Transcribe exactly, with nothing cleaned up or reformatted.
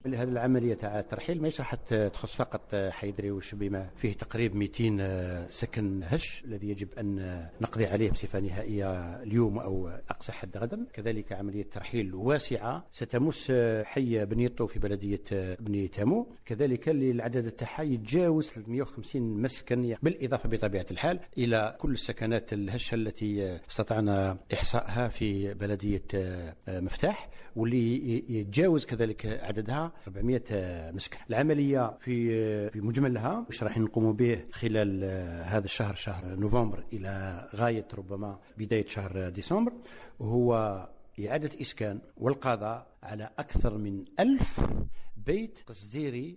هذه العملية تاع الترحيل ماهيش راح تخص فقط حي درويش بما فيه تقريب مئتين سكن هش الذي يجب أن نقضي عليه بصفة نهائية اليوم أو أقصى حد غدا. كذلك عملية ترحيل واسعة ستمس حي بنيطو في بلدية بني تامو، كذلك العدد تاعها يتجاوز ثلاثمئة وخمسين مسكن، بالإضافة بطبيعة الحال إلى كل السكنات الهشة التي استطعنا إحصائها في بلدية مفتاح، واللي يتجاوز كذلك عددها أربعمئة مسكن. العملية في في مجملها واش راح نقوم به خلال هذا الشهر، شهر نوفمبر إلى غاية ربما بداية شهر ديسمبر، هو إعادة إسكان والقضاء على أكثر من ألف بيت تصديري